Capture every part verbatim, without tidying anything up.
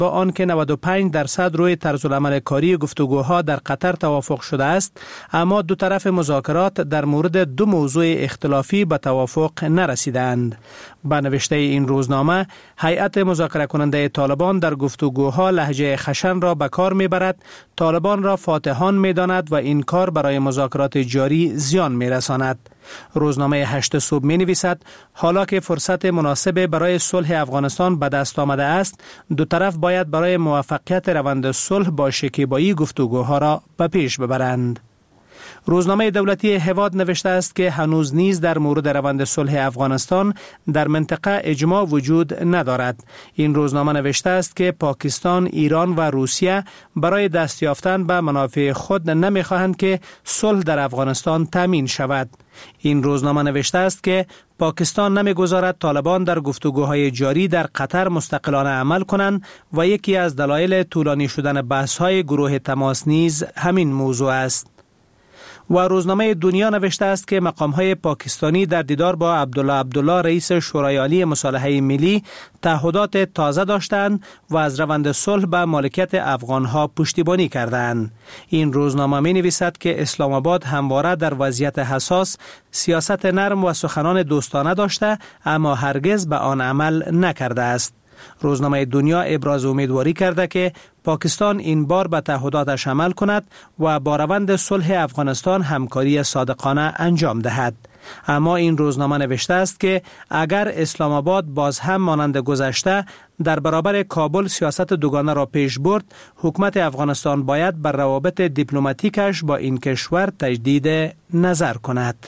با آنکه نود و پنج درصد روی طرزالعمل کاری گفتگوها در قطر توافق شده است، اما دو طرف مذاکرات در مورد دو موضوع اختلافی به توافق نرسیدند. با نوشته این روزنامه، هیئت مذاکره کننده طالبان در گفتگوها لهجه خشن را به کار میبرد، طالبان را فاتحان میداند و این کار برای مذاکرات جاری زیان میرساند. روزنامه هشت صبح می نویسد حالا که فرصت مناسب برای صلح افغانستان به دست آمده است، دو طرف باید برای موفقیت روند صلح با شکیبایی گفتگوها را به پیش ببرند. روزنامه دولتی هواد نوشته است که هنوز نیز در مورد روند صلح افغانستان در منطقه اجماع وجود ندارد. این روزنامه نوشته است که پاکستان، ایران و روسیه برای دست یافتن به منافع خود نمی‌خواهند که صلح در افغانستان تامین شود. این روزنامه نوشته است که پاکستان نمی‌گذارد طالبان در گفتگوهای جاری در قطر مستقلانه عمل کنند و یکی از دلایل طولانی شدن بحث‌های گروه تماس نیز همین موضوع است. و روزنامه دنیا نوشته است که مقام‌های پاکستانی در دیدار با عبدالله عبدالله رئیس شورای عالی مصالحه ملی تعهدات تازه داشتند و از روند صلح به مالکیت افغان‌ها پشتیبانی کردند. این روزنامه می‌نویسد که اسلام آباد همواره در وضعیت حساس سیاست نرم و سخنان دوستانه داشته، اما هرگز به آن عمل نکرده است. روزنامه دنیا ابراز امیدواری کرده که پاکستان این بار به تعهداتش عمل کند و با روند صلح افغانستان همکاری صادقانه انجام دهد. اما این روزنامه نوشته است که اگر اسلام آباد باز هم مانند گذشته در برابر کابل سیاست دوگانه را پیش برد، حکومت افغانستان باید بر روابط دیپلماتیکش با این کشور تجدید نظر کند.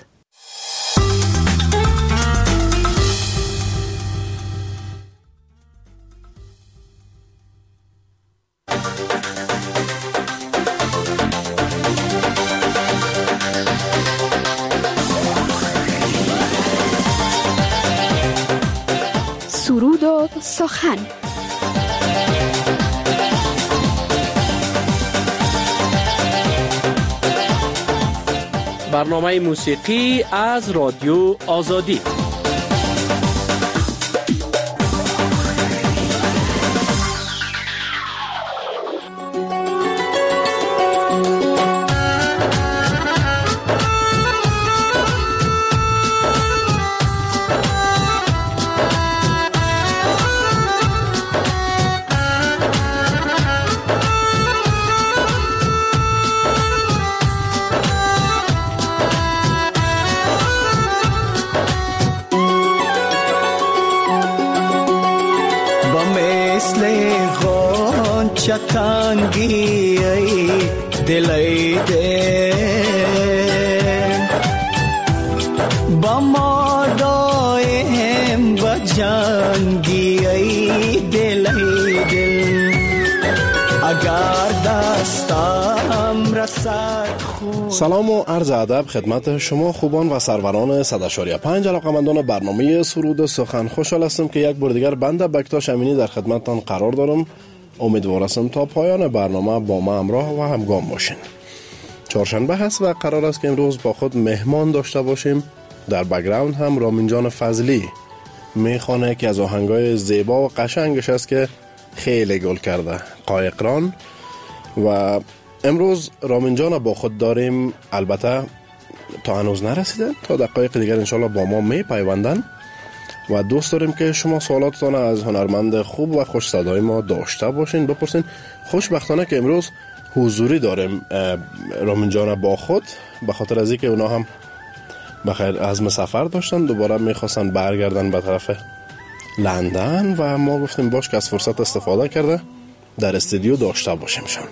سرود و سخن. برنامه موسیقی از رادیو آزادی. چتانگی ای دلی ده با ما دایم بجانگی ای دلی دل اگر دستم رسد خون. سلام و عرض ادب خدمت شما خوبان و سروران صد و چهار و پنج علاقه‌مندان برنامه سرود سخن. خوشحال هستم که یک بار دیگر بنده بکتاش امینی در خدمتتان قرار دارم. امیدوار هستم تا پایان برنامه با ما همراه و همگام باشین. چهارشنبه هست و قرار است که امروز با خود مهمان داشته باشیم. در بک‌گراند هم رامین جان فضلی میخوانه که از آهنگای زیبا و قشنگش است که خیلی گل کرده، قایقران. و امروز رامین جان با خود داریم، البته تا هنوز نرسیدن، تا دقایق دیگر انشالله با ما می پیوندن و دوست داریم که شما سوالاتتان از هنرمند خوب و خوش صدای ما داشته باشین، بپرسین. خوشبختانه که امروز حضوری داریم رامین جان با خود، به خاطر از اینکه اونا هم بخیر عزم سفر داشتن، دوباره میخواستن برگردن به طرف لندن و ما گفتیم باش که از فرصت استفاده کرده در استودیو داشته باشیمشان.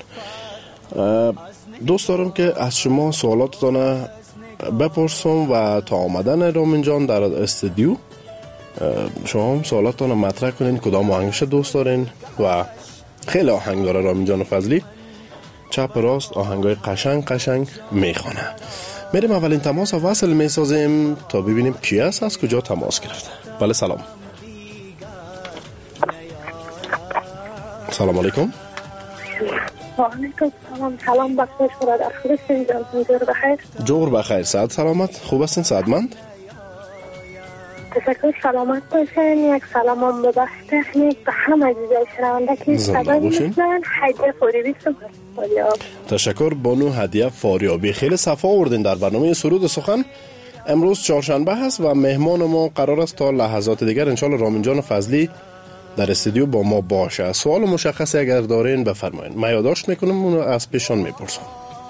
دوست دارم که از شما سوالاتتان بپرسم و تا آمدن رامین جان در استودیو شما هم سوالاتتان مطرح کنین، کدام آهنگش دوست دارین. و خیلی آهنگ داره رامین جان فضلی، چپ راست آهنگای قشنگ قشنگ میخونه. میریم اولین تماس وصل میسازیم تا ببینیم کی است، از کجا تماس گرفته. بله سلام. سلام علیکم. و علیکم سلام. سلام بخیر برادر، خوب هستین؟ جور بخیر؟ جور بخیر، صحت سلامت؟ خوب هستین؟ سعادتمند؟ تشکر، سلامت باشین. یک سلام هم به بخش تکنیک به همه عزیزای شنونده که صدای میشنن. هدیه فاریابی فاریاب. تشکر بانو هدیه فاریابی. خیلی صفا آوردین در برنامه سرود سخن. امروز چهارشنبه هست و مهمان ما قرار است تا لحظات دیگر انشالله رامین جان فضلی در استودیو با ما باشه. سوال مشخصی اگر دارین بفرمایید. من یادداشت میکنم اونو از پیشان میپرسم.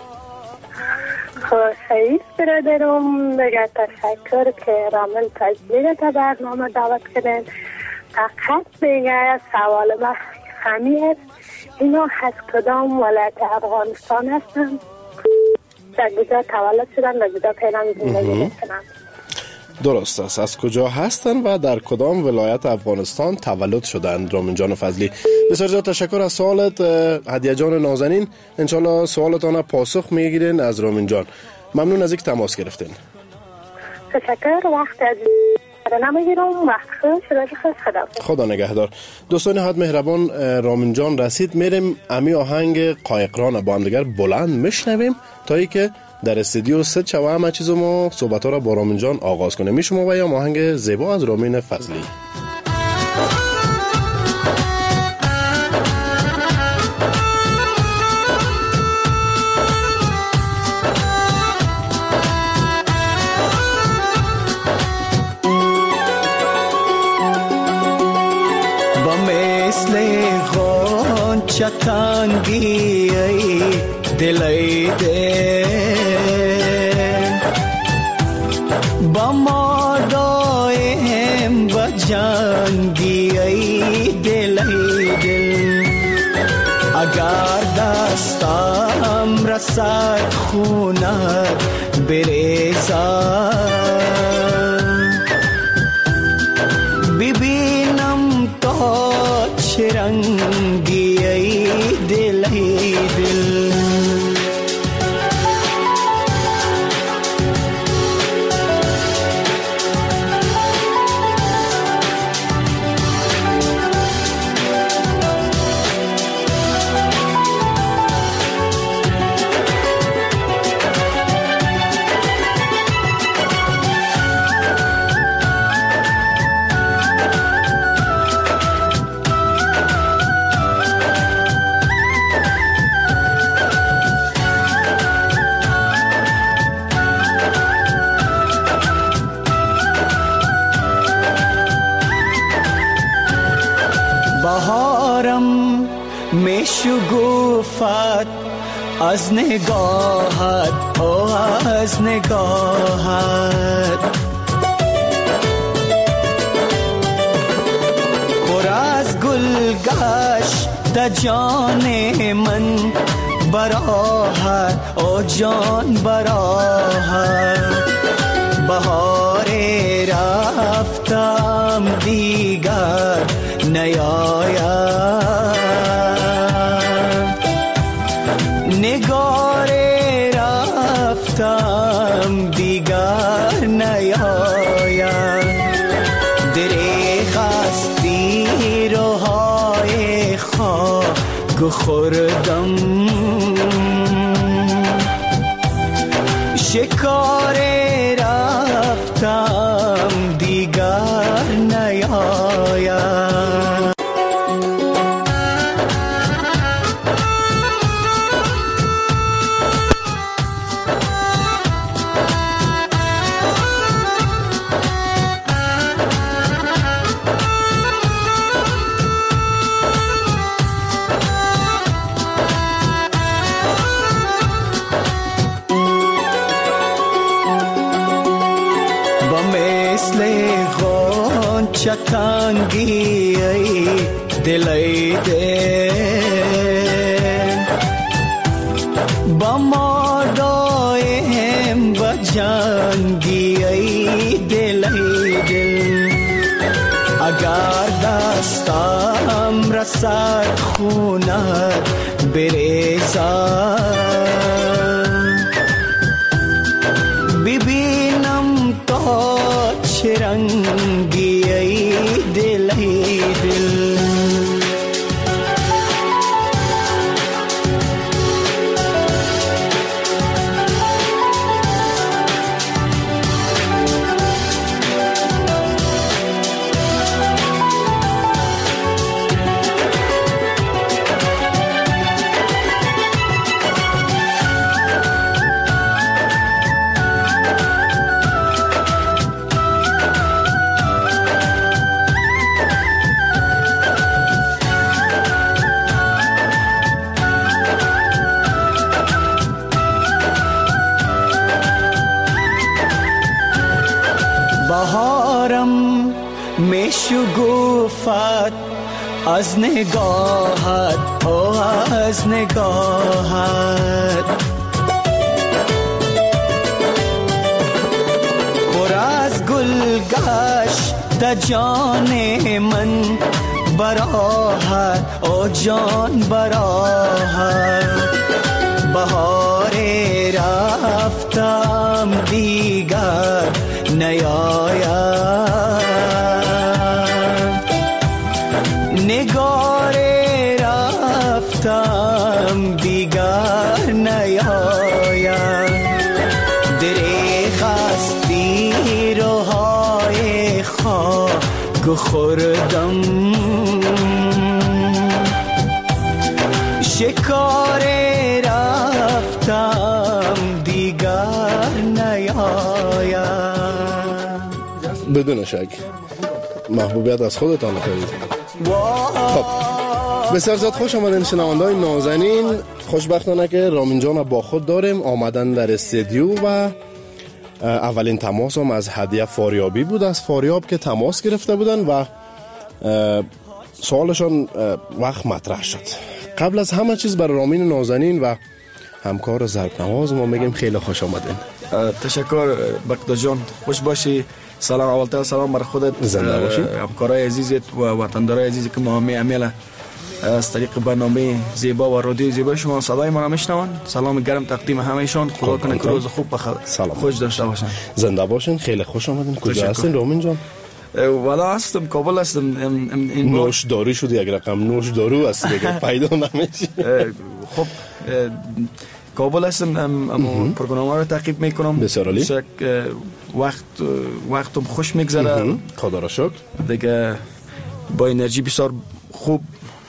خیلی برادرم بگه تشکر که رامین فضلی تا برنامه دعوت کردن. فقط بگه سوال ما همین است، اینا از کدام ولایت افغانستان هستن؟ در کجا تولد شدن و کجا پیران زندگی میکنن؟ درست است. از کجا هستن و در کدام ولایت افغانستان تولد شدن رامین جان فضلی. بسیار زیاد تشکر از سوالت هدیه جان نازنین. انشالله سوالتان پاسخ میگیرین از رامین جان. ممنون از اینکه تماس گرفتین. تشکر. وقت از نمیگیرم. وقت خوش خوش خدا خدا نگهدار. دوستان حد مهربان، رامین جان رسید. میریم امی آهنگ قایقران با هم دیگر بلند میشنویم تا ای که در استودیو ست شو همه چیزو ما صحبت ها را با رامین جان آغاز کنیم. می شما و یا آهنگ زیبا از رامین فضلی. با مثل غنچه تنگی ای دلی دل با ما دایم با جنگی ای دلی دل اگر دستم رسد خونت بریزم ببینم تا چه رنگی ای دلی دل بهارم میشگوفد از نگاهت، او از نگاهت پر از گل گشت جان من براهت، او جان براهت بهار رفتم دیگر نیاید نگار رفتم دیگر نیاید دریغ استی روهای خاک خوردم شکار رفتم دیگر نیاید چتنگی ای دلی دل با ما دایم با جنگی ای دلی دل اگر دستم رسد خونت بریزم ببینم تا چه رنگی ای دلی دل شگوفت از نگاهت، او از نگاهت پر از گل گشت جان من براهت، او جان براهت بهار رفتم دیگر نیاید، نگار رفتم دیگر نیاید، دریغ استی روهای خاک خوردم، شکار رفتم دیگر نیاید. بدون شک محبوبیت از خودتان کنید. خب بسیار زیاد خوش آمدین شنونده‌های نازنین. خوشبختانه که رامین جان با خود داریم، آمدن در استودیو و اولین تماس هم از هدیه فاریابی بود، از فاریاب که تماس گرفته بودن و سوالشان وقت مطرح شد. قبل از همه چیز برای رامین نازنین و همکار ضرب‌نواز ما میگیم خیلی خوش آمدین. تشکر بقدر جان، خوش باشی. سلام، اولتر سلام بر خودت، زنده باشی، همکارای عزیزت و وطندارای عزیزی که ما می امیل از طریق برنامه زیبا و رادیو زیبا شما صدای ما را میشنوند. سلام گرم تقدیم همهشان، خدا کنه که روز خوب بخیر خوش داشته باشن. زنده باشین، خیلی خوش آمدین. کجا هستین رامین جان؟ والا هستم کابل هستم. نوش داری شد یک رقم نوش دارو است دیگه پیدا نمیشه. خب کابل هستم، اما پروگرام رو تعقیب میکنم. بسیار عالی. وقت وقتم خوش میگذره، خدا را شکر. دیگه با انرژی بسیار خوب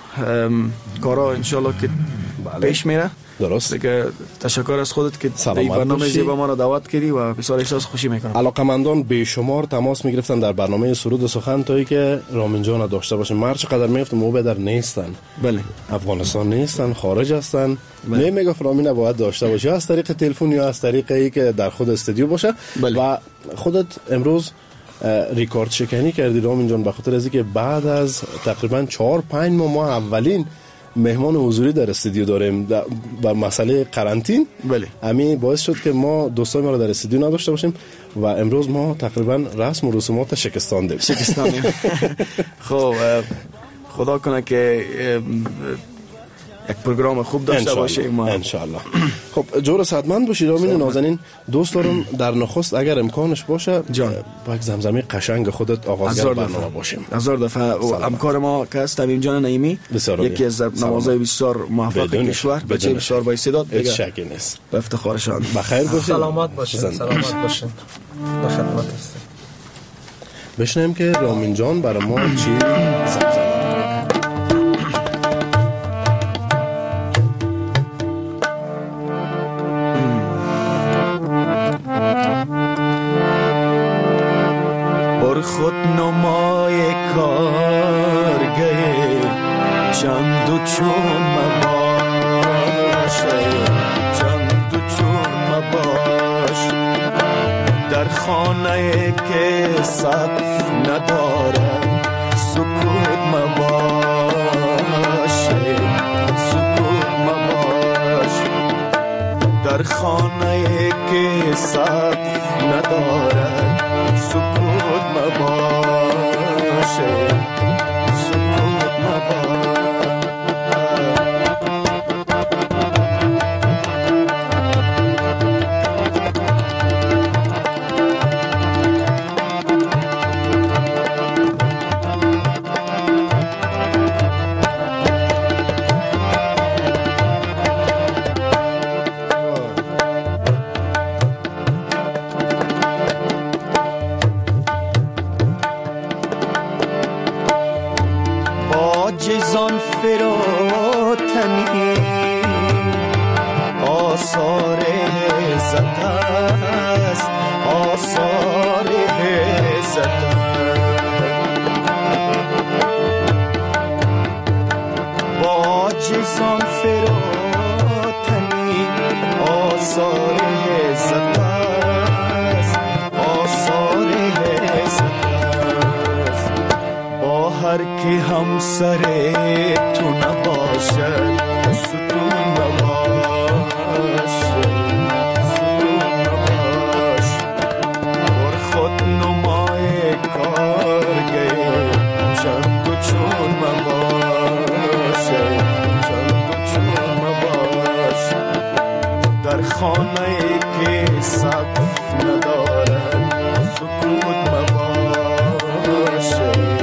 کارا انشالله که پیش میره. درست. دیگه تشکر از خودت که این برنامه زیبا ما را دعوت کردی و بسیار احساس خوشی میکنم. علاقمندان بیشمار تماس میگرفتن در برنامه سرود و سخن تایی که رامین جان داشته باشن. مرد چقدر میگفتم موبه در نیستن. بله. افغانستان نیستن، خارج هستن. بله. میگفت رامین باید داشته باشه، از طریق تلفن یا از طریق ای که در خود استودیو باشه. بله. و خودت امروز ریکورد شکنی کردی رامین جان، به خاطر از اینکه بعد از تقریبا چهار پنج ماه ما اولین مهمان حضوری در استودیو داریم بر مسئله قرنطین. بله. همین باعث شد که ما دوستای ما رو در استودیو نداشته باشیم و امروز ما تقریبا رسم و رسومات شکستاندیم. شکستاندیم. خب خدا کنه که یک پروگرام خوب داشته باشیم ان شاء الله. خب جور صحتمند باشید رامین نازنین. دوست دارم در نخست اگر امکانش باشه جان با یک زمزمه قشنگ خودت آغازگر برنامه باشیم. هزار دفعه. همکار ما که است تمیم جان نعیمی، یکی از نوازای بسیار موفق کشور، بچه بسیار با استعداد، هیچ شکی نیست. به افتخارشان. بخیر باشید، سلامت باشید، سلامت باشید، به خدمت هستید. بشنویم که رامین جان برای ما چی زمزمه. خود نمای کارگه چند و چون مباشه، چند و چون مباش در خانه که سقف نداره، سکوت مباشه، سکوت مباش در خانه که سقف نداره، سکوت مباشه، سکوت مباشه. دختر که همسر تو نباشد ستون نباش ستون نباش بر خود نمای کارگه چند و چون مباش چند و چون مباش در خانه که سقف ندارد سکوت مباش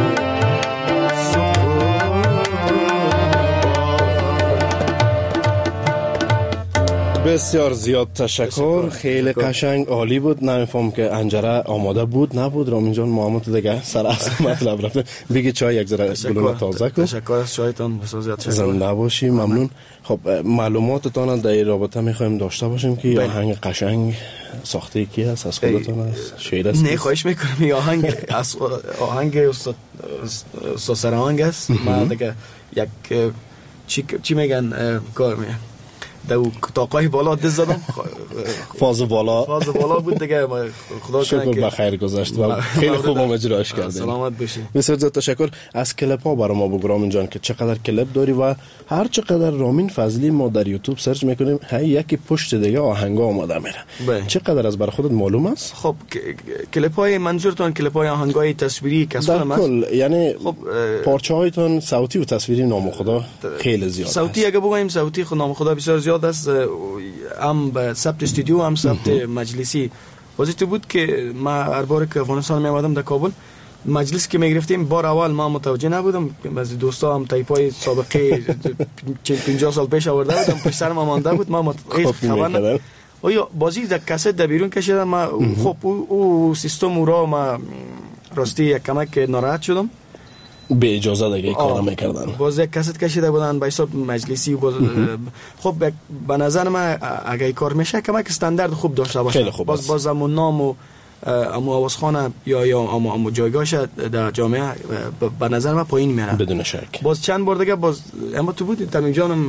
بسیار زیاد تشکر. خیلی قشنگ عالی بود. نمیفهم که انجره آماده بود نبود. رامین جان محمد دیگه سر اصل مطلب رفته. بگی چای یک ذره گلوله تازه کن. تشکر از چایتان. بسیار زیاد تشکر. زنده باشی. ممنون. خب معلوماتتان در این رابطه میخوایم داشته باشیم که آهنگ قشنگ ساخته کی هست؟ از خودتان است؟ شعر است؟ نه خواهش میکنم. این آهنگ از آهنگ استاد استاد سرهنگ است. ما دیگه یک چی چی میگن کار میگن دو تاقای بالا دز زدم. فاز بالا فاز بالا بود دیگه. خدا شکر به خیر گذشت و خیلی خوب هم اجراش کردین. سلامت باشین. بسیار زیاد تشکر. از کلیپ ها برای ما بگو رامین جان که چقدر کلیپ داری و هر چقدر رامین فضلی ما در یوتیوب سرچ میکنیم هی یکی پشت دیگه آهنگا آماده میره. چقدر از برای خودت معلوم است؟ خب کلیپ های منظورتون کلیپ های آهنگای تصویری کسان است؟ در کل یعنی خب پارچه هایتون صوتی و تصویری نام خدا خیلی زیاد. صوتی اگه بگویم صوتی خود نام خدا بسیار زیاد است. هم به ثبت استودیو هم ثبت مجلسی. واسه بود که ما هر بار که افغانستان می آمدم در کابل مجلس که می گرفتیم بار اول ما متوجه نبودم. از دوستا هم تایپای سابقه پنجاه سال پیش آورده بودم پشت سر ما مانده بود. ما خبر نداشتم. آیا بازی در کست در بیرون کشیدم. ما خب او سیستم او را ما راستی یک کمک ناراحت شدم. به اجازه دیگه کار میکردن. باز یک کست کشیده بودن به حساب مجلسی. باز خب به نظر من اگه کار میشه کمک استاندارد خوب داشته باشه. باز باز همون نام و امو آوازخانه یا یا امو امو جایگاهش در جامعه به نظر من پایین میره بدون شک. باز چند بار دیگه باز اما تو بود تمیم جانم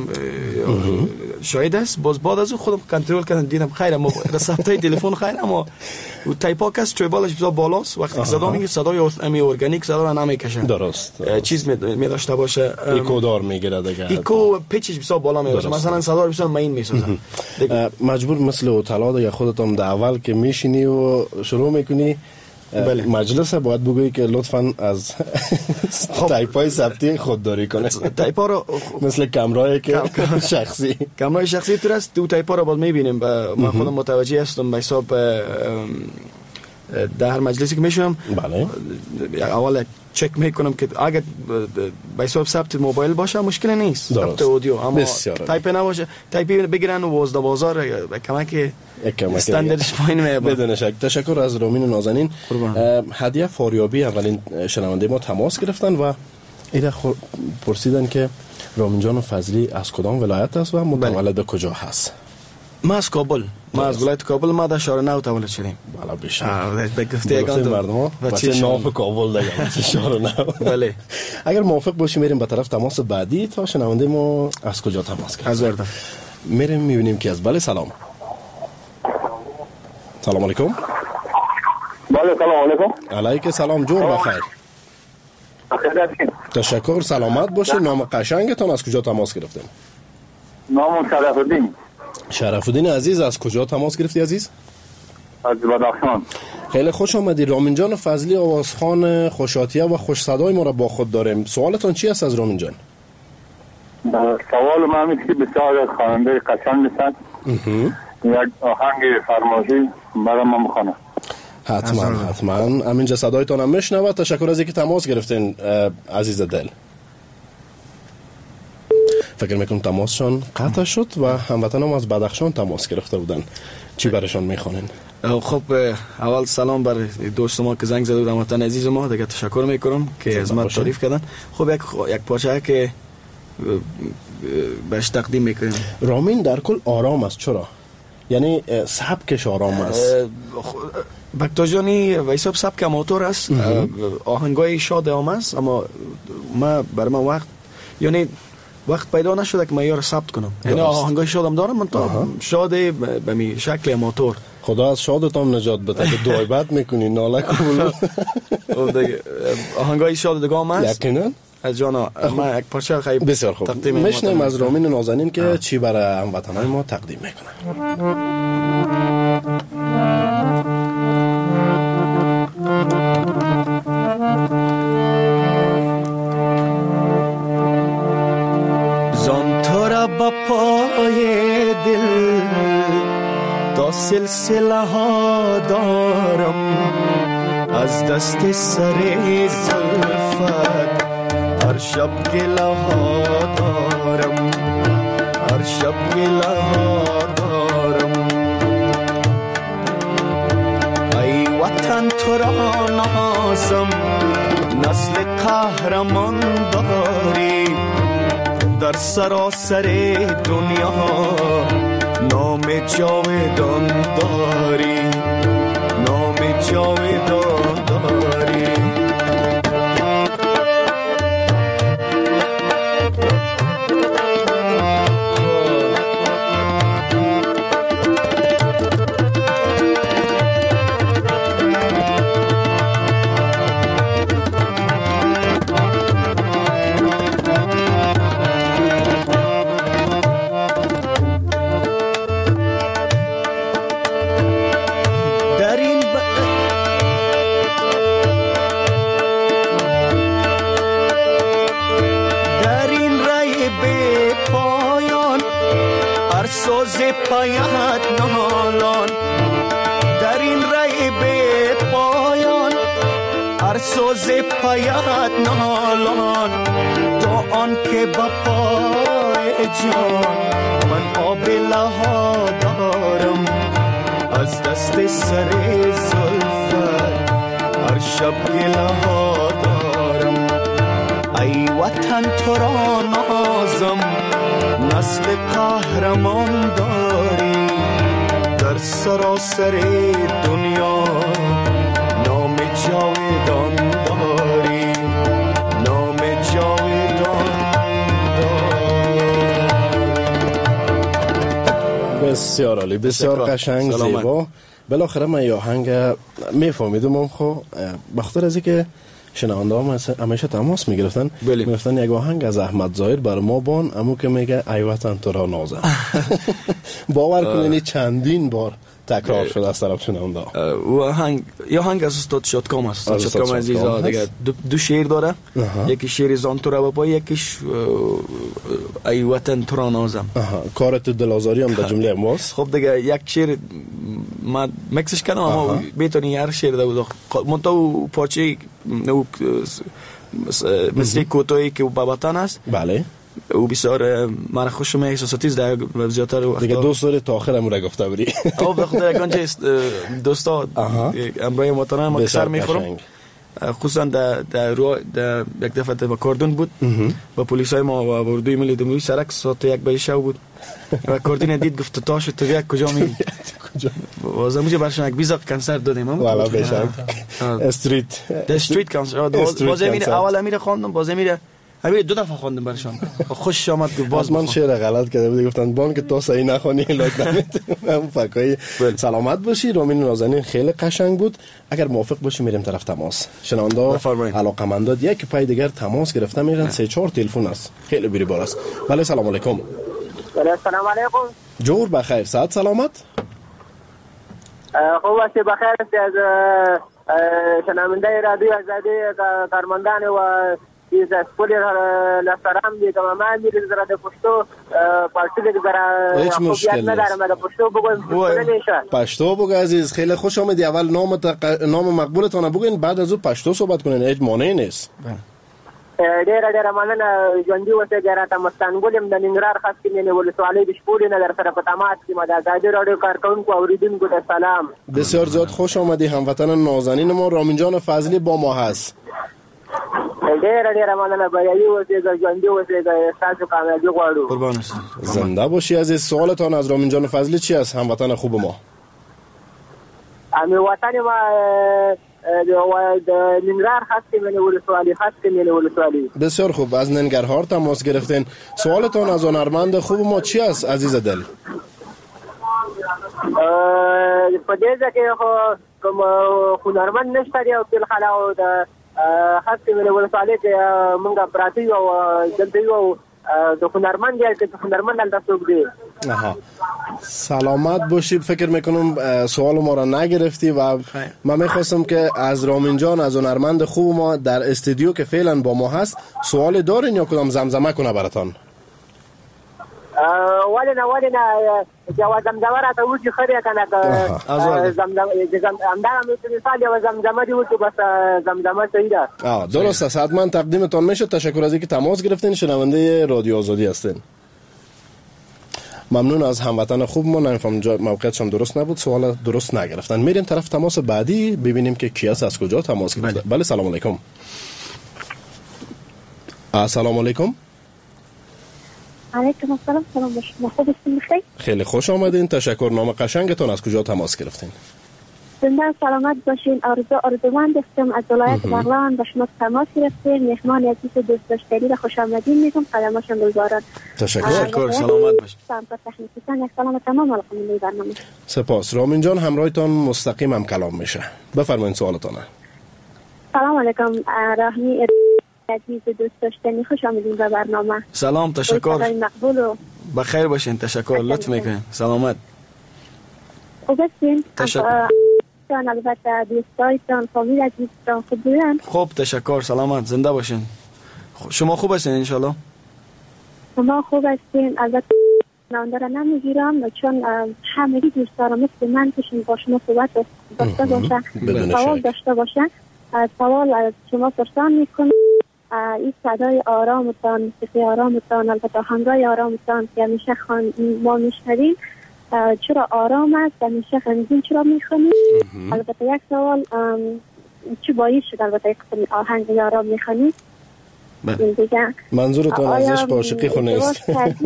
شاهد است. باز بعد از خودم کنترل کردم دیدم خیر اما رسافتای تلفن خیر اما تایپا کس تریبالش بسیار بالاست. وقتی صدا میگه صدای امی ارگانیک صدا را نمیکشه. درست. چیز می داشته باشه. ایکو دار میگیره دیگه. ایکو پیچش بسیار بالا میشه. مثلا صدا بسیار مین میسازه. مجبور مثل اوتلا دیگه خودتون در اول که میشینی و شروع میکنی بله. مجلس باید بگویی که لطفاً از تایپای ثبتی خودداری کنه. تایپا رو مثل کامرای که شخصی کامرای شخصی تو است. دو تایپا رو باید میبینیم. من خودم متوجه هستم به حساب در هر مجلسی که میشم بله اول چک میکنم که اگه به حساب ثبت موبایل باشه مشکل نیست. ثبت اودیو اما تایپ نباشه تایپ بگیرن و وازده بازار کمک استانداردش پایین میاد. بدون شک. تشکر از رامین نازنین. هدیه فاریابی اولین شنونده ما تماس گرفتن و اینا پرسیدن که رامین جان فضلی از کدام ولایت است و متولد بله. کجا هست؟ ما از کابل. ما از ولایت کابل. ما در شهر نو تولد شدیم. بالا بیشه. به گفته یگان مردم بچه ناف کابل دیگه شهر نو. بله. اگر موافق باشی میریم به طرف تماس بعدی تا شنونده ما از کجا تماس کرد. از وردم. میریم میبینیم که از بله سلام. سلام علیکم. بله سلام علیکم. علیک سلام جون بخیر. تشکر. سلامت باشه. نام قشنگتان از کجا تماس گرفتین؟ نام شرف الدین. شرف الدین عزیز از کجا تماس گرفتی عزیز؟ از بدخشان. خیلی خوش آمدی. رامین جان فضلی آوازخوان خوشاتیه و خوش صدای ما را با خود داریم. سوالتان چی است از رامین جان؟ سوال من اینه که بسیار خواننده قشنگ هستند. یک آهنگ فرمایشی برای ما میخوانم. حتما حتما. همینجا صدایتان هم میشنوه. تشکر از اینکه تماس گرفتین عزیز دل. فکر میکنم تماسشان قطع شد و هموطن هم از بدخشان تماس گرفته بودن. چی برشان میخوانین؟ خب اول سلام بر دوست ما که زنگ زده بودن وطن عزیز ما دیگه تشکر میکنم که از ما تعریف کردن. خب یک یک پارچه که بهش تقدیم میکنیم. رامین در کل آرام است. چرا؟ یعنی سبکش آرام است. بکتاجانی و حساب سبک موتور است. آهنگای شاد هم است اما ما بر ما وقت یعنی وقت پیدا نشده که من یار ثبت کنم. یعنی آهنگای شادم دارم من تو شاده به می شکل موتور خدا از شادتان نجات بده که دعای بد میکنی ناله قبول. آهنگای شاد دیگه هم هست یقینا از جانا. من یک پارچه خیلی بسیار خوب میشنیم از رامین نازنین که چی برای هموطنان ما تقدیم میکنه. زان تو را با پای دل تا سلسله ها دارم، از دست سر زلفت هر شب گله ها دارم، هر شب گله ها دارم. ای وطن تو را نازم، نسل قهرمان داری، در سراسر دنیا نام جاودان داری، نام جاودان داری. پایت نالان، در این ری به پایان هر سوز پایت نالان. تا آن که با پای جان من آبله ها دارم، از دست سر زلفت هر شب گله ها دارم. ای وطن تو را نازم، نسل قهرمان داری، در سراسر دنیا نام جاودان داری، نام جاودان داری. بسیار عالی، بسیار قشنگ، زیبا. بالاخره من یه آهنگ میفهمیدم خو بخاطر از اینکه شنونده ها همیشه تماس میگرفتن میگفتن یک آهنگ از احمد ظاهر بر ما بان، امو که میگه ای وطن تو را نازم. باور کنید چندین بار تکرار شده از طرف شنونده ها. و آهنگ یا آهنگ از استاد شادکام است. استاد شادکام عزیزا دیگه دو, دو شعر داره. یکی شعر زان تو را با یکیش ای وطن تو را نازم. کارت دلازاری هم در جمله ماست. خب دیگه یک شعر ما مکسش کردم اما بتونی هر شعر دو منتها پارچه او مثل کوتاهی که با وطن است. بله. او بسیار مرا خوش می احساساتی است در زیاتر وقتا دیگه دوست داری تا آخر امور گفته بری. او بخاطر گنج دوستا امروی محترم ما سر میخورم، خصوصا در در رو در یک دفعه با کاردون بود با پلیسای ما و اردوی ملی دموی سرک ساعت یک به شب بود و کاردون دید گفت تا شد تو یک کجا میری کجا واسه موجه برشون یک ویزا کنسرت دادیم والا بشک استریت استریت کنسرت باز میره اول میره خواندم باز میره همین دو دفعه خواندم برشان خوش آمد که باز من شعر غلط کرده بود گفتن بان که تو صحیح نخونی لاک نمیتونم فکای سلامت باشی. رامین نازنین خیلی قشنگ بود. اگر موافق باشی میریم طرف تماس. شنوندا علاقمندات یک پای دیگر تماس گرفته میرن. سه چهار تلفن است خیلی بری بار است. بله سلام علیکم. بله سلام علیکم. جور بخیر صحت سلامت. خوب است بخیر از شنونده رادیو آزادی کارمندان و از پولی لسرام دیگه من میرم زرا د پښتو پارتی دیگه زرا خوبیت ندارم د پښتو بگویم پښتو بگو عزیز. خیلی خوش آمدی. اول نام تق... نام مقبولتان بگین بعد از اون پښتو صحبت کنین. هیچ مانعی نیست. ډیر ډیر مننه ژوندۍ اوسئ. ګراته مستانګل يم د ننګرهار خاص کې مې ولسوالۍ د شپولې نه در سره په تماس کې ما د آزادي راډیو کارکونکو اوریدونکو ته سلام. بسیار زیاد خوش آمدی. هموطن نازنین ما رامین جان فضلی با ما هست. ډیر ډیر مننه. بریالي اوسئ، ژوندۍ اوسئ، تاسو کامیابی غواړو. قربان است. زنده باشی عزیز. سوالتان از رامین جان فضلی چی است؟ هموطن خوب ما. امی وطن ما د ننګرهار خاص کې مې ولسوالۍ خاص کې مې ولسوالۍ. بسیار خوب. از ننګرهار تماس گرفتین. سوالتان از هنرمند خوب ما چی است عزیز دل؟ په دې ځکه خو کوم هنرمند نشته دی او بل خلا او د خاص ویل ولساله کې مونږه پراتی او دلته یو د هنرمند یا که هنرمند البته څوک دی. آها سلامت باشید. فکر میکنم سوال ما را نگرفتی و من میخواستم که از رامین جان از هنرمند خوب ما در استودیو که فعلا با ما هست سوال دارین یا کدام زمزمه کنه براتان؟ ولی نه ولی نه جواز زمزمه را تا وجی خریه کنه که زمزمه امدارم مثال یا زمزمه دی وجی بس زمزمه صحیح ده. آه درست است. حتما تقدیمتان میشه. تشکر از اینکه تماس گرفتین. شنونده رادیو آزادی هستین. ممنون از هموطن خوب ما. نمیفهم موقعیتشان درست نبود سوال درست نگرفتن. میریم طرف تماس بعدی ببینیم که کی است از کجا تماس گرفته. بله سلام علیکم. السلام علیکم. علیکم السلام. سلام باشید. خوب هستین بخیر؟ خیلی خوش آمدین. تشکر. نام قشنگتون از کجا تماس گرفتین؟ زنده سلامت باشین. آرزو آرزومند هستم از ولایت بغلان به شما تماس گرفتیم. مهمان عزیز دوست داشتنی را خوش آمدین میگم. قدماشون گلزاران. تشکر. تشکر. سلامت باشید. سلام تکنیکیتان. یک سلام تمام علاقمندی برنامه. سپاس. رامین جان همراهتان مستقیم هم کلام میشه. بفرمایید سوالتون. سلام علیکم. راهمی عزیز دوست داشتنی خوش آمدین به برنامه. سلام. تشکر. مقبول و بخیر باشین. تشکر. لطف میکنین. سلامت. خوب هستین؟ تشکر. البته دوستایتان فامیل عزیزتان خوب بودن؟ خوب تشکر. سلامت. زنده باشین. شما خوب هستین ان شاء الله؟ شما خوب هستین. البته نانده را نمیگیرم چون همگی دوست دارم مثل من کشون با شما صحبت داشته باشه سوال داشته باشه. سوال از شما پرسان میکنم. این صدای آرامتان موسیقی آرامتان البته آهنگای آرامتان که همیشه ما میشنویم چرا آرام است همیشه غمگین چرا میخونید؟ البته یک سوال چه باعث شد البته یک قسم آهنگ آرام میخونید؟ دیگه منظورتون از عشق عاشقی خو نیست؟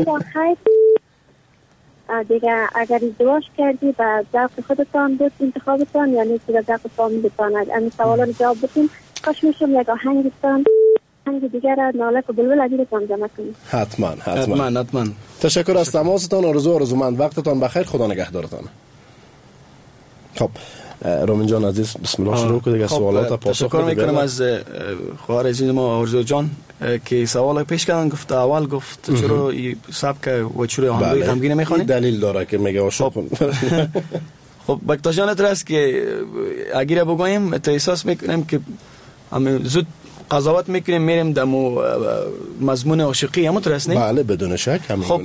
دیگه اگر ازدواج کردی به ذوق خودتان بود انتخابتان یا نیست به ذوق فامیلتان؟ این سوالا رو جواب بدین. کاش میشم یک آهنگتان آهنگ دیگر را نالک و بلبل عزیزتان جمع کنید. حتما حتما حتما. تشکر از تماستان. آرزو آرزومند. وقتتان بخیر. خدا نگهدارتان. خب رامین جان عزیز بسم الله شروع کنید. سوالات پاسخ تشکر میکنم از خواهر عزیز ما آرزو جان که سوال پیش کردن. گفت اول گفت چرا این سبک و چرا آهنگای غمگین میخوانید؟ دلیل داره که میگه عاشق. خب بکتاشان ترس که اگر بگویم تو احساس میکنیم که هم زود قضاوت میکنیم میریم دمو مضمون عاشقی همون ترس نه؟ بله بدون شک همین. خب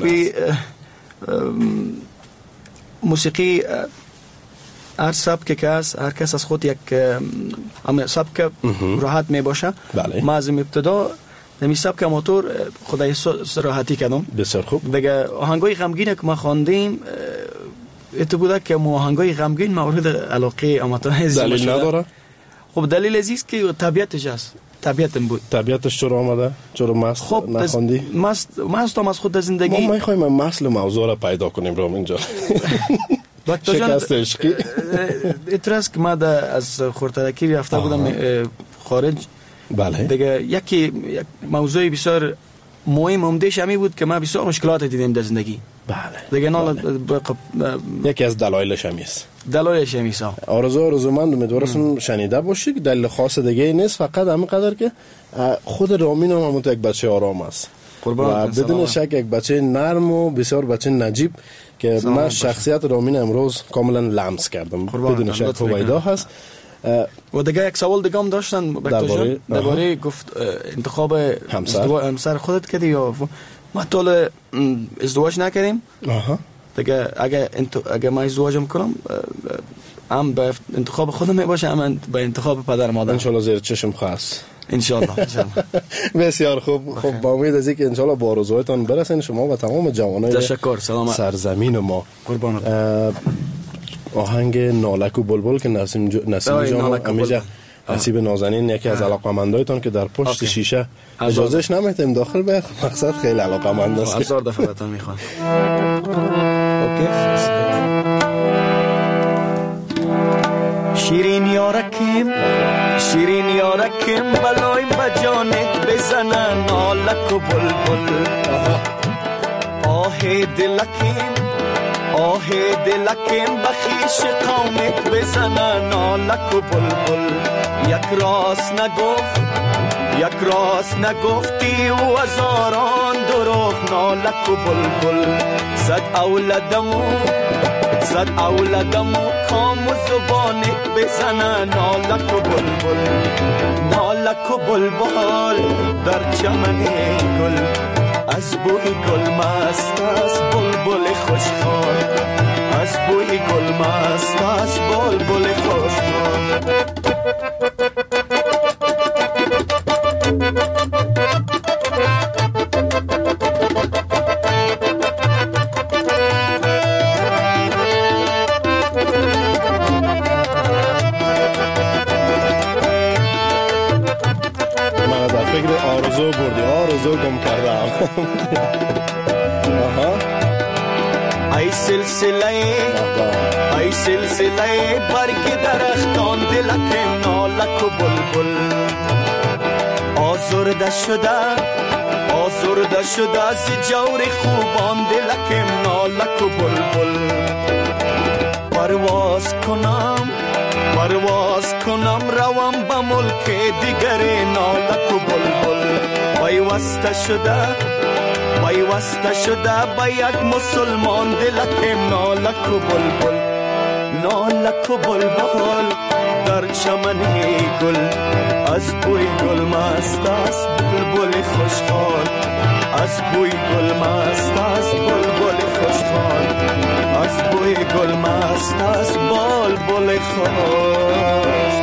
موسیقی هر سبک که هست هر کس از خود یک هم سبک راحت می باشه. بله. ما از ابتدا نمی سبک موتور خدای راحتی کردم. بسیار خوب. دیگه آهنگای غمگین که ما خواندیم ات بوده که مو آهنگای غمگین مورد علاقه اماتان عزیز دلیل نداره؟ خب دلیل عزیز که طبیعتش است. طبیعتم بود. طبیعتش چرا آمده؟ چرا مست خب نخوندی؟ مست مستم از خود زندگی. ما میخوایم مسئله موضوع را پیدا کنیم رامین جان. شکست عشقی. اترس که ما از خورترکی رفته بودم خارج. بله. دیگه یکی یک موضوع بسیار مهم عمدهش همی بود که ما بسیار مشکلات دیدیم در زندگی. بله. دیگه نال یکی از دلایلش همیست. دلایلش همیست. آرزو آرزومند امیدوارم شنیده باشی که دلیل خاص دیگه نیست فقط همین قدر که خود رامین هم همون یک بچه آرام است و بدون شک یک بچه نرم و بسیار بچه نجیب که من شخصیت رامین امروز کاملا لمس کردم. بدون شک فوایدا هست. و دیگه یک سوال دیگه هم داشتن درباره درباره گفت انتخاب همسر همسر خودت کردی یا ما طول ازدواج نکردیم. آها. دیگه اگه اگه ما ازدواجم کنم هم به انتخاب خودم میباشه هم به انتخاب پدر مادر. ان شاء الله زیر چشم خاص. ان شاء الله. بسیار خوب. خب با امید از اینکه ان شاء الله با آرزوهایتان برسین شما و تمام جوانای تشکر. سلامت. سرزمین ما. قربانت. آهنگ نالک و بلبل که نسیم جو... نسیم جان همیشه نصیب نازنین یکی از علاقمندایتان که در پشت آکی. شیشه اجازهش نمیتیم داخل به مقصد خیلی علاقمند است. هزار دفعه تا میخوام. اوکی. شیرین یارکیم شیرین یارکیم بلایم با جانت بزنن نالک و بلبل آه دلکیم آه دلکم بخیش قومت بزنه نالک و بلبل یک راست نگفت یک راست نگفتی و هزاران دروغ نالک و بلبل صد اولادمو صد اولادمو کام و زبانت بزنه نالک و بلبل نالک و بلبل در چمن گل از بوی گل مست است بلبل خوشخوان از بوی گل مست است بلبل خوشخوان من در فکر آرزو بردی آرزو گم کردم ای سلسله ای سلسله برگ درختان دلکم نالک و بلبل آزرده شده آزرده شده از جور خوبان دلکم نالک و بلبل پرواز کنم پرواز کنم روم به ملک دیگر نالک و بلبل پیوسته شده پیوسته شده به یک مسلمان دلکم نالک و بلبل نالک و بلبل در چمن گل از بوی گل مست است بلبل خوشخوان از بوی گل مست است بلبل خوشخوان از بوی گل مست است بلبل خوش.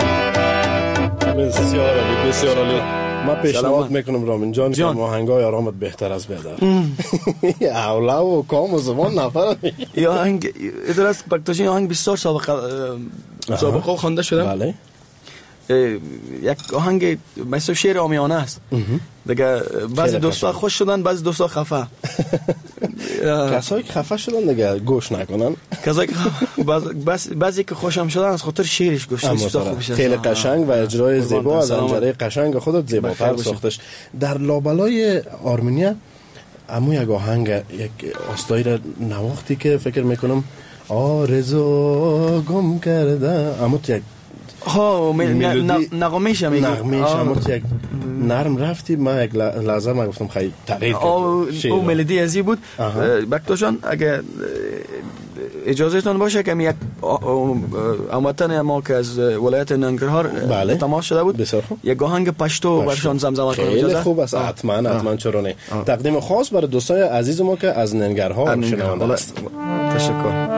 بسیار عالی بسیار عالی. ما پیشنهاد میکنم رامین جان که آهنگای آرامت بهتر از بیادر اولا و کام و زبان نفر یا آهنگ اداره است بکتاشین آهنگ بسیار سابقه سابقه خوانده شده. بله یک آهنگ مثل شعر عامیانه است دیگه. بعضی دوستا خوش شدن بعضی دوستا خفه. کسایی که خفه شدن دیگه گوش نکنن. کسایی که بعضی که خوشم شدن از خاطر شعرش گوش نکنن. خیلی قشنگ و اجرای زیبا از انجره قشنگ خودت زیباتر ساختش. در لابلای آرمنیا امو یک آهنگ یک آستایی را نواختی که فکر میکنم آرزو گم کرده امو یک ها نغمه‌ش هم میگه نغمه‌ش هم یک نرم رفتی. من یک لحظه ما گفتم خیلی تغییر کرد او ملودی ازی بود. بکتاشان اگه اجازهتون باشه که یک هموطن ما که از ولایت ننگرهار تماس شده بود یک آهنگ پشتو برشان زمزمه کنم. خیلی خوب است. حتما حتما چرا نه. تقدیم خاص برای دوستای عزیز ما که از ننگرهار شنونده است. تشکر.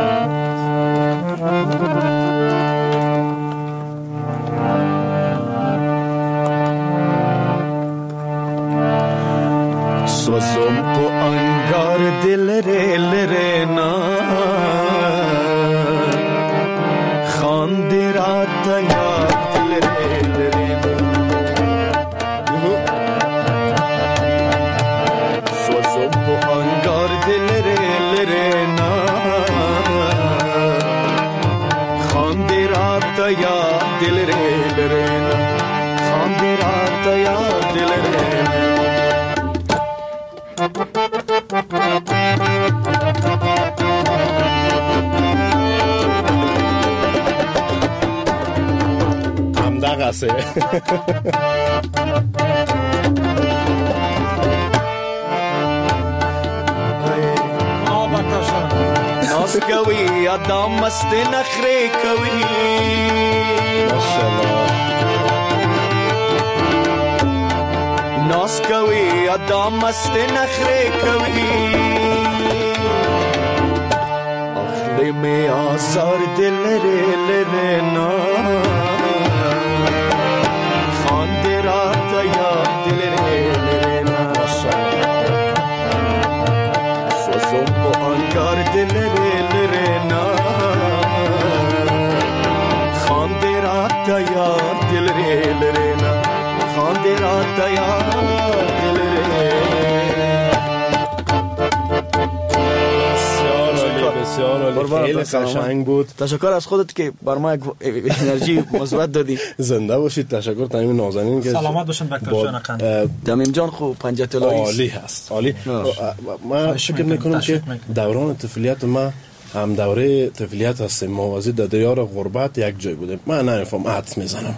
سوزم پو انگار دل ره لره نا خاندی رات یا دل ره لره سوزم پو انگار دل ره لره نا خاندی رات یا دل ره لره خاندی رات یا دل ره. همدغه است. ناز کوي ادم مست نخره کوي ماشاءالله. ناز کوي ادم مست نخره کوي اخلی می آزار دل ره لره نا خاندی رات یا دل ره لره نا سوزم پو انگار دل ره لره نا خاندی رات یا دل ره لره نا خاندی رات یا دل ره. بسیار عالی بسیار خیلی قشنگ بود. تشکر از خودت که بر ما انرژی مثبت دادی. زنده باشید. تشکر تمام نازنین که سلامت باشین دکتر جان قند. دمیم جان خوب پنجاه طلایی عالی هست. عالی. من فکر میکنم که دوران طفولیت ما هم دوره طفولیت هستیم. موازی در دیار غربت یک جای بودیم. من نمیفهم حدس میزنم.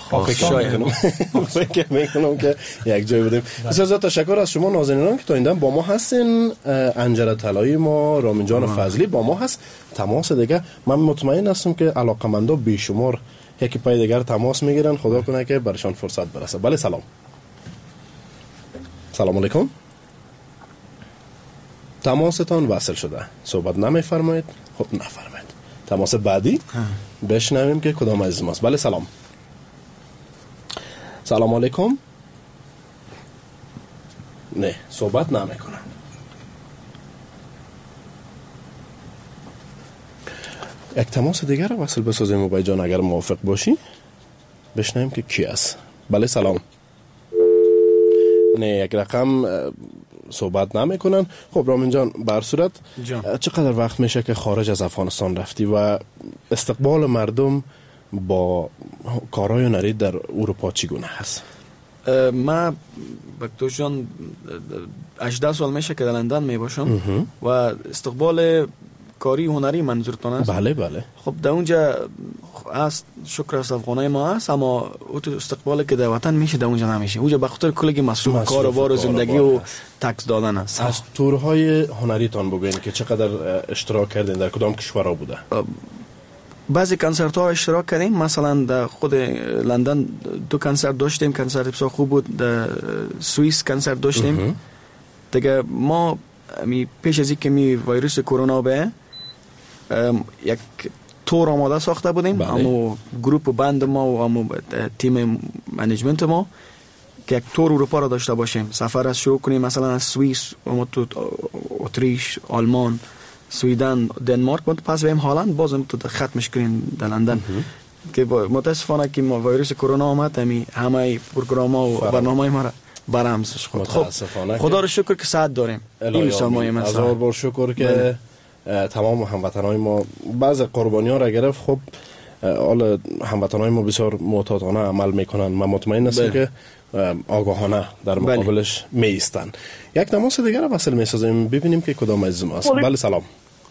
فکر میکنم که یک جای بودیم. بسیار زیاد تشکر از شما نازنینان که تا این دم با ما هستین. انجر طلایی ما رامین جان فضلی با ما هست. تماس دیگه من مطمئن هستم که علاقمندا بیشمار یکی پای دیگر تماس میگیرن. خدا کنه که برشان فرصت برسه. بله سلام. سلام علیکم. تماستان وصل شده. صحبت نمیفرمایید. خب نفرمایید. تماس بعدی بشنویم که کدام عزیز ماست. بله سلام. سلام علیکم. نه صحبت نمیکنم. یک تماس دیگر رو وصل بسازیم موبای جان اگر موافق باشی بشنویم که کی است. بله سلام. نه یک رقم صحبت نمیکنن. خب رامین جان بر صورت چقدر وقت میشه که خارج از افغانستان رفتی و استقبال مردم با کارهای هنری در اروپا چگونه هست؟ ما دکتر جان هجده سال میشه که در لندن می باشم و استقبال کاری هنری منظورتون است؟ بله بله. خب در اونجا است شکر است افغانای ما است، اما اون استقبال که در وطن میشه در اونجا نمیشه. اونجا به خاطر کلی مصروف کار و بار و زندگی و تکس دادن است. از تورهای هنری تان بگوین که چقدر اشتراک کردین، در کدام کشورها بوده؟ بعضی کنسرت ها اشتراک کردیم. مثلا در خود لندن دو کنسرت داشتیم، کنسرت بسیار خوب بود. در سوئیس کنسرت داشتیم. دیگه ما می پیش از اینکه می ویروس کرونا به یک تور آماده ساخته بودیم. اما گروپ و بند ما و اما تیم منیجمنت ما که یک تور اروپا را داشته باشیم. سفر از شروع کنیم مثلا از سوئیس و تو اتریش، آلمان، سویدن، دنمارک، و پس بریم هلند، بازم تو ختمش کنیم در لندن. که متاسفانه که ما ویروس کرونا آمد، همه همه پروگرام‌ها و برنامه‌های ما را برامسش خود. خب خدا رو شکر که صحت داریم. این مسلمانای ما هزار بار شکر که تمام هموطنان ما بعض قربانی‌ها را گرفت. خب حالا هموطنان ما بسیار معتادانه عمل میکنن. من مطمئن هستم که آگاهانه در مقابلش می ایستن. یک تماس دیگر را وصل می‌سازیم ببینیم که کدام عزیز ما است. بله سلام.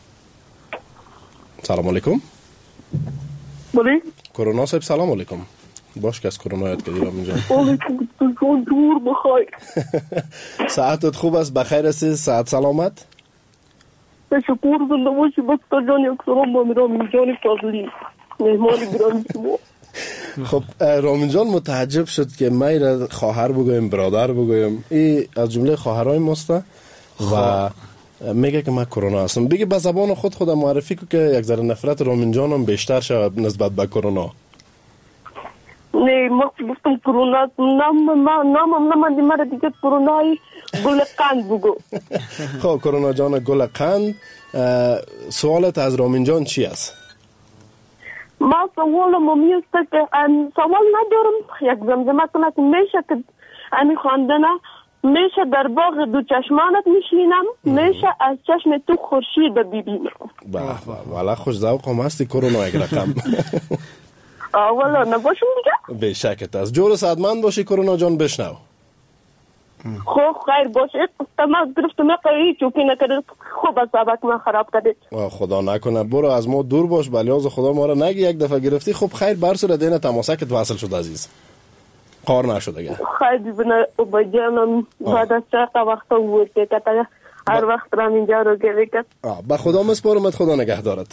سلام علیکم. بله کرونا صاحب سلام علیکم. باش که از کرونا یاد کردی رامین جان. علیکم السلام. دور بخیر. ساعتت خوب است؟ بخیر هستی؟ صحت سلامت؟ تشکر زنده باشی. دکتر جان یک سلام با رامین جان فضلی مهمان گرامی شما. خب رامین جان متعجب شد که من را خواهر بگویم برادر بگویم. این از جمله خواهرای ماست و میگه که من کرونا هستم. بگه به زبان خود خودم معرفی کو که یک ذره نفرت رامین جانم بیشتر شود نسبت به کرونا. نه ما گفتم کرونا نام ما نام نام مرا دیگه کرونای گل قند بگو. خب کرونا جان گل قند، سوالت از رامین جان چی است؟ ما سوالم میست که سوال ندارم. یک زمزمه کنه که میشه که امی خواندنه میشه در باغ دو چشمانت میشینم، میشه از چشم تو خورشید ببینم. با والا خوش ذوق هم هستی کرونا یک رقم. والا نباشم دیگه. به شکت از جور سعدمند باشی کرونا جان. بشنو. خوب خیر باشه. تمام گرفتم قایی چوکی نکرد. خوب از سبک من خراب کردید. خدا نکنه. برو از ما دور باش. بلیاز خدا ما را نگی یک دفعه گرفتی. خب خیر برسو دینه تماسکت وصل شد عزیز. قار نشد اگر. خیر ببینه با جانم بعد از چقدر وقت بود که تا هر وقت را اینجا رو گرفت. با خدا مسپارمت. خدا نگهدارت.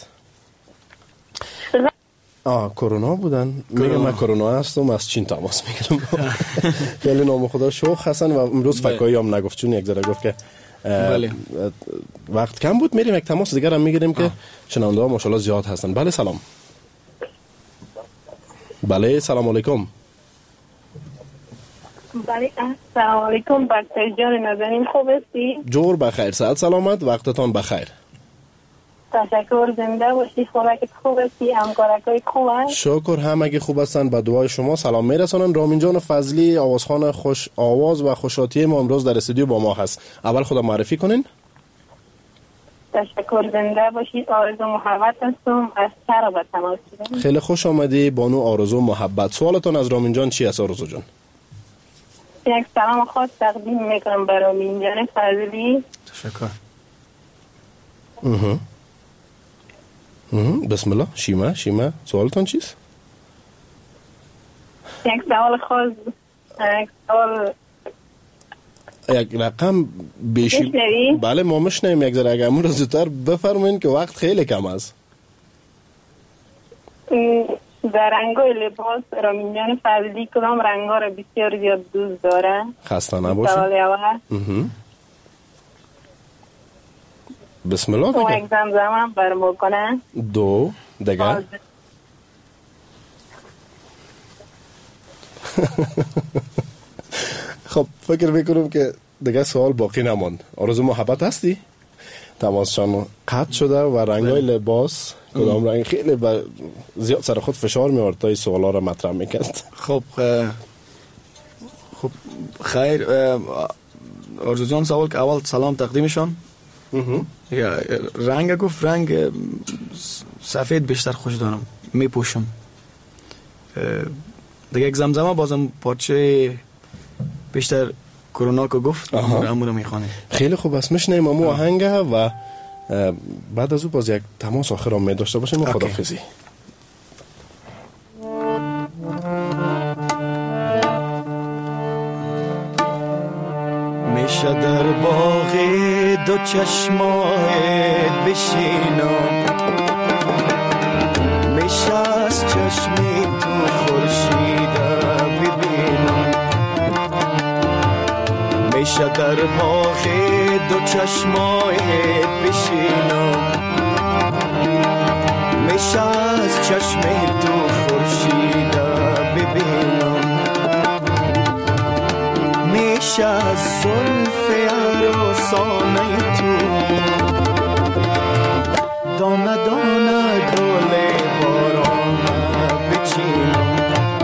آه کرونا بودن. میگم من کرونا هستم از چین تماس میگیرم. خیلی نام خدا شوخ هستن و امروز فکایی هم نگفت چون یک ذره گفت که وقت کم بود. میریم یک تماس دیگر هم میگیریم که شنونده ها ماشاءالله زیاد هستن. بله سلام. بله سلام علیکم. بله السلام علیکم. دکتر جان نازنین خوب هستی؟ جور بخیر. صحت سلامت. وقتتان بخیر. تشکر. زنده باشی. خوبه خوب هستی؟ همکارکای خوب هست؟ شکر همگی خوب هستن. به دعای شما سلام میرسانن. رامین جان فضلی آوازخوان خوش آواز و خوشاتی ما امروز در استودیو با ما هست. اول خدا معرفی کنین. تشکر، زنده باشید. آرزو محبت هستم از سر به تماس شدم. خیلی خوش آمدی بانو آرزو محبت. سوالتون از رامین جان چی است آرزو جان؟ یک سلام خاص تقدیم میکنم برای رامین جان فضلی. تشکر. اها اها بسم الله. شیما شیما سوالتون چیست؟ یک سوال خاص، یک سوال یک رقم بیشی. میشنوی؟ بله ما میشنویم. یک ذره اگه رو زودتر بفرمایید که وقت خیلی کم است. در رنگای لباس رامین جان فضلی کدام رنگا را بسیار زیاد دوست داره؟ خسته نباشید. سوال اول. بسم الله تو دیگه. یک زمزمه هم برمو کنه. دو دیگه. خب فکر میکنم که دیگه سوال باقی نماند. آرزو محبت هستی؟ تماسشان قطع شده و رنگای لباس کدام رنگ خیلی با زیاد سر خود فشار میارد تا این سوالا را مطرح میکرد. خب خب خیر آرزو جان سوال که اول سلام تقدیمشان. رنگ گفت رنگ سفید بیشتر خوش دارم میپوشم. دیگه یک زمزمه بازم پارچه بیشتر کرونا که گفت امور میخوانه. خیلی خوب است. میشنیم امو آهنگه و بعد از او باز یک تماس آخر هم می داشته باشیم و خداحافظی. میشه در باغ دو چشمایت بشینم، میشه از چشمی تو خورشیده ببینم، میشه در باغ دو چشمایت بشینم، میشه از چشمی تو خورشیده ببینم، میشه از زلف عروسانه تو دانه دانه گل باران بچینم،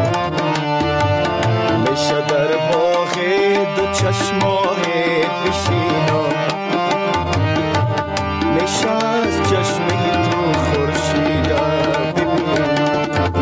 میشه در باغ دو چشمایت بشینم، میشه از چشمی تو خورشیده ببینم.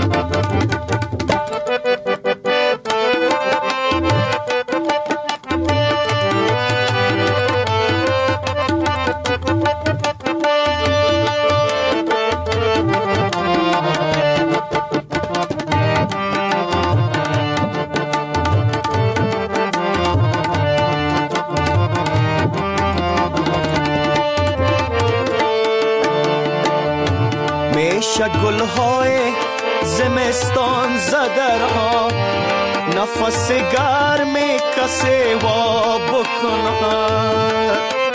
میشه گلهای زمستان زدرها نفس گرم کسی وا بکنه،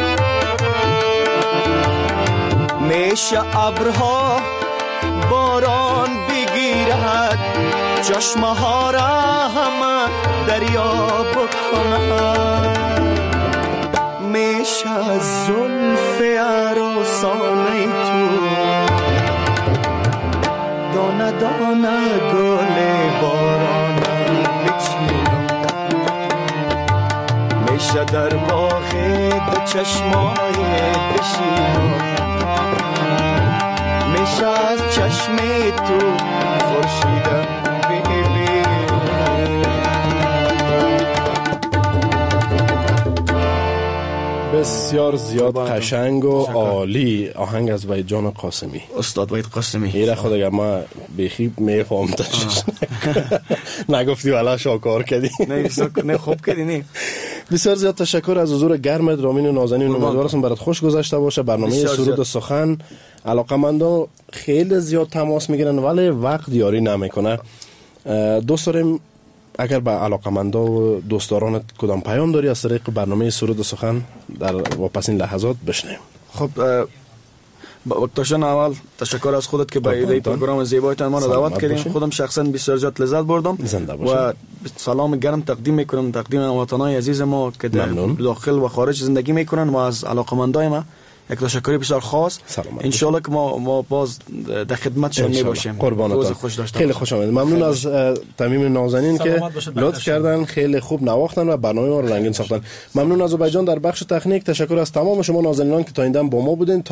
میشه ابرها باران بگیرد چشمه ها را همه دریا بکنه، میشه از زلف عروسانه تو دانه دانه گل باران بچینم، میشه در باغ دو چشمایت بشینم، میشه از چشم تو خورشیده ببینم. بسیار زیاد قشنگ و عالی آهنگ از وحید جان قاسمی، استاد وحید قاسمی. ایره خود اگر ما بخی میفهم تشش نگفتی والا شاکار کردی. نه نه خوب کردی. نه بسیار زیاد تشکر از حضور گرمت رامین نازنین. امیدوارم برات خوش گذشته باشه. برنامه سرود سخن علاقمندان خیلی زیاد تماس میگیرن ولی وقت یاری نمیکنه. دوست داریم اگر به علاقمندا و دوستدارانت کدام پیام داری از طریق برنامه سرود سخن در واپسین لحظات بشنویم. خب وقتاشان اول تشکر از خودت که به این پروگرام زیبایتان ما را دعوت کردین. خودم شخصا بسیار زیاد لذت بردم و سلام گرم تقدیم میکنم تقدیم وطنای عزیز ما که در داخل و خارج زندگی میکنن و از علاقمندای ما یک تشکر بسیار خاص. ان شاء الله که ما ما باز در خدمتشون میباشیم. قربانتان. خیلی خوش آمدید. ممنون از تمیم نازنین که لطف کردن، خیلی خوب نواختن و برنامه ما رو رنگین ساختن. ممنون از عبیدجان در بخش تکنیک. تشکر از تمام شما نازنینان که تا این دم با ما بودین.